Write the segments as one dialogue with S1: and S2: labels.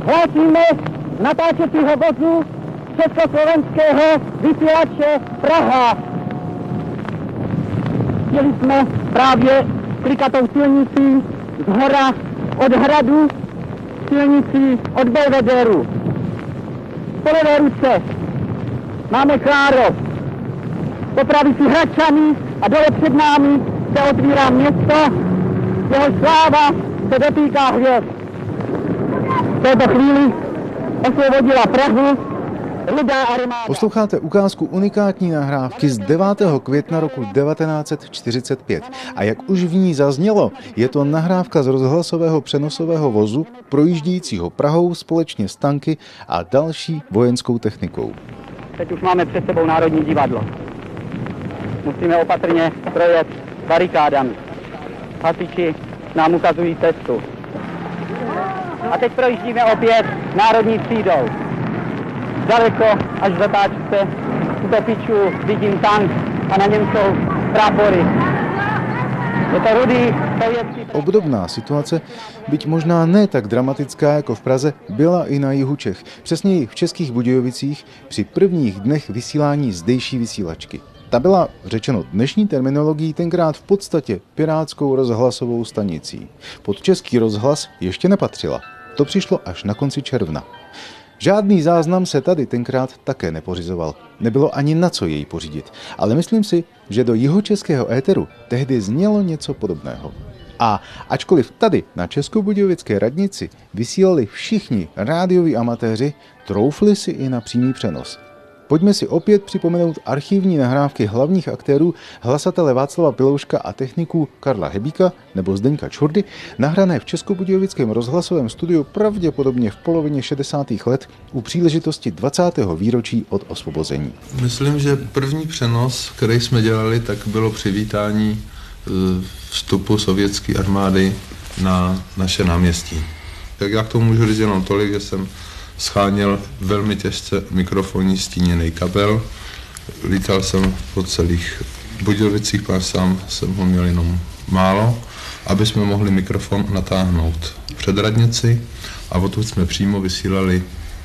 S1: hlásíme z natáčecího vozu československého vysílače Praha. Jeli jsme právě klikatou silnicí z hora od hradu, silnicí od Belvederu. Po levé ruce máme Klárov, po pravici Hradčany a dole před námi se otvírá město, jeho sláva se dotýká hvězd. V této chvíli osvobodila Prahu Rudá armáda.
S2: Posloucháte ukázku unikátní nahrávky z 9. května roku 1945. A jak už v ní zaznělo, je to nahrávka z rozhlasového přenosového vozu projíždějícího Prahou společně s tanky a další vojenskou technikou.
S1: Teď už máme před sebou Národní divadlo. Musíme opatrně projet barikádami. Hasiči nám ukazují cestu. A teď projíždíme opět Národní třídou. Daleko až v zatáčce utopičů vidím tank a na něm jsou prápory. Je to rudý sovětský...
S2: Obdobná situace, byť možná ne tak dramatická jako v Praze, byla i na jihu Čech. Přesněji v Českých Budějovicích při prvních dnech vysílání zdejší vysílačky. Ta byla, řečeno dnešní terminologií, tenkrát v podstatě pirátskou rozhlasovou stanicí. Pod Český rozhlas ještě nepatřila. To přišlo až na konci června. Žádný záznam se tady tenkrát také nepořizoval. Nebylo ani na co jej pořídit. Ale myslím si, že do jihočeského éteru tehdy znělo něco podobného. A ačkoliv tady na Českobudějovické radnici vysílali všichni rádioví amatéři, troufli si i na přímý přenos. Pojďme si opět připomenout archivní nahrávky hlavních aktérů, hlasatele Václava Pilouška a techniků Karla Hebíka nebo Zdeňka Čurdy, nahrané v Českobudějovickém rozhlasovém studiu pravděpodobně v polovině 60. let u příležitosti 20. výročí od osvobození.
S3: Myslím, že první přenos, který jsme dělali, tak bylo přivítání vstupu sovětské armády na naše náměstí. Tak já k tomu můžu říct jenom tolik, že jsem scháněl velmi těžce mikrofonní stíněný kabel. Lítal jsem po celých Budějovicích, protože sám jsem ho měl jenom málo, aby jsme mohli mikrofon natáhnout před radnici a odtud jsme přímo vysílali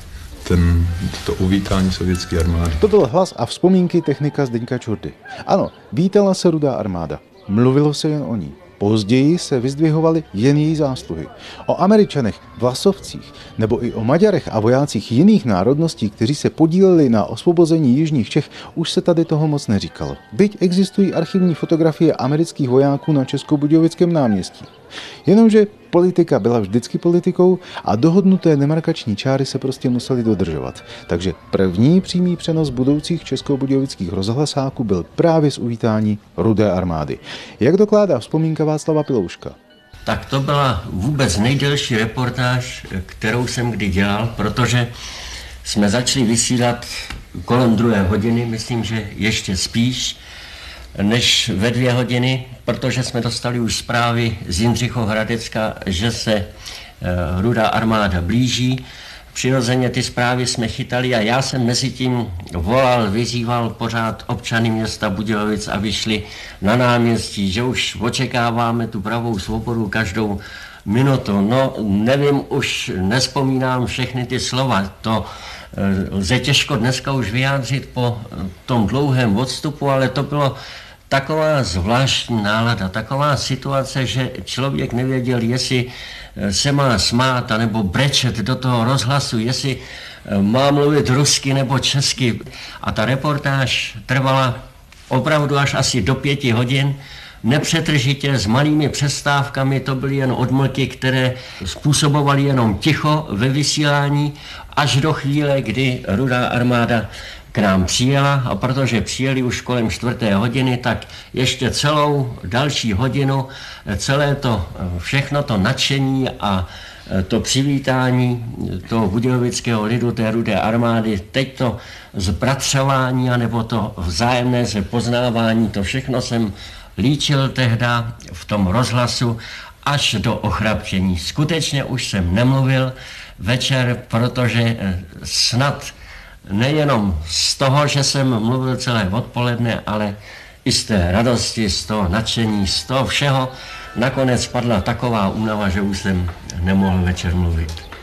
S3: to uvítání sovětské armády.
S2: To byl hlas a vzpomínky technika Zdeňka Čurdy. Ano, vítala se Rudá armáda. Mluvilo se jen o ní. Později se vyzdvihovaly jen její zásluhy. O Američanech, Vlasovcích nebo i o Maďarech a vojácích jiných národností, kteří se podíleli na osvobození jižních Čech, už se tady toho moc neříkalo. Byť existují archivní fotografie amerických vojáků na Českobudějovickém náměstí. Jenomže politika byla vždycky politikou a dohodnuté demarkační čáry se prostě musely dodržovat. Takže první přímý přenos budoucích českobudějovických rozhlasáků byl právě z uvítání Rudé armády. Jak dokládá vzpomínka Václava Pilouška.
S4: Tak to byla vůbec nejdelší reportáž, kterou jsem kdy dělal, protože jsme začali vysílat kolem 2 hodiny, myslím, že ještě spíš, než ve 2 hodiny, protože jsme dostali už zprávy z Jindřichohradecka, že se Rudá armáda blíží. Přirozeně ty zprávy jsme chytali a já jsem mezi tím volal, vyzýval pořád občany města Budějovic, aby šli na náměstí, že už očekáváme tu pravou svobodu každou minutu. No, nevím, už nespomínám všechny ty slova, to lze těžko dneska už vyjádřit po tom dlouhém odstupu, ale to bylo taková zvláštní nálada, taková situace, že člověk nevěděl, jestli se má smát anebo brečet do toho rozhlasu, jestli má mluvit rusky nebo česky. A ta reportáž trvala opravdu až asi do 5 hodin, nepřetržitě s malými přestávkami, to byly jen odmlky, které způsobovaly jenom ticho ve vysílání, až do chvíle, kdy Rudá armáda k nám přijela, a protože přijeli už kolem 4. hodiny, tak ještě celou další hodinu celé to, všechno to nadšení a to přivítání toho budějovického lidu, té Rudé armády, teď to zbratřování anebo to vzájemné se poznávání, to všechno jsem líčil tehda v tom rozhlasu až do ochrapčení. Skutečně už jsem nemluvil večer, protože snad nejenom z toho, že jsem mluvil celé odpoledne, ale i z té radosti, z toho nadšení, z toho všeho nakonec padla taková únava, že už jsem nemohl večer mluvit.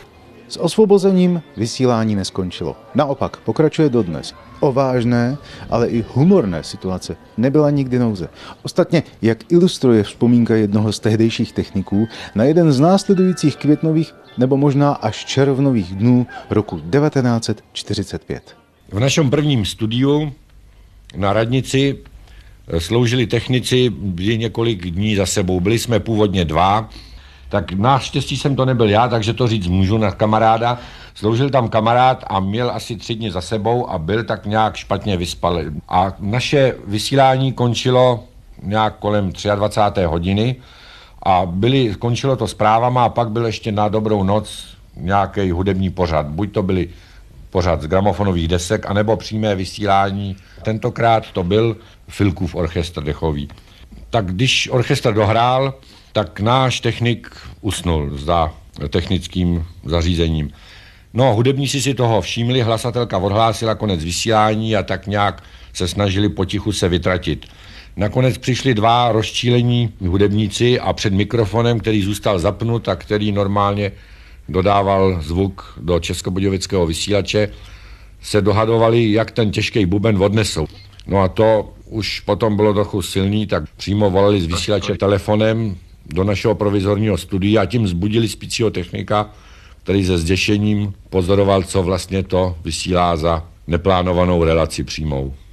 S2: S osvobozením vysílání neskončilo. Naopak pokračuje dodnes. O vážné, ale i humorné situace nebyla nikdy nouze. Ostatně, jak ilustruje vzpomínka jednoho z tehdejších techniků na jeden z následujících květnových nebo možná až červnových dnů roku 1945.
S5: V našem prvním studiu na radnici sloužili technici několik dní za sebou. Byli jsme původně 2, tak naštěstí jsem to nebyl já, takže to říct můžu na kamaráda. Sloužil tam kamarád a měl asi 3 dny za sebou a byl tak nějak špatně vyspalý. A naše vysílání končilo nějak kolem 23. hodiny a končilo to zprávama a pak byl ještě na dobrou noc nějaký hudební pořad. Buď to byly pořad z gramofonových desek, anebo přímé vysílání. Tentokrát to byl Filkův orchestr dechový. Tak když orchestr dohrál, tak náš technik usnul za technickým zařízením. No, hudebníci si toho všimli, hlasatelka odhlásila konec vysílání a tak nějak se snažili potichu se vytratit. Nakonec přišli 2 rozčílení hudebníci a před mikrofonem, který zůstal zapnut a který normálně dodával zvuk do českobudějovického vysílače, se dohadovali, jak ten těžký buben odnesou. No a to už potom bylo trochu silný, tak přímo volali z vysílače telefonem do našeho provizorního studia a tím vzbudili spícího technika, který se zděšením pozoroval, co vlastně to vysílá za neplánovanou relaci přímou.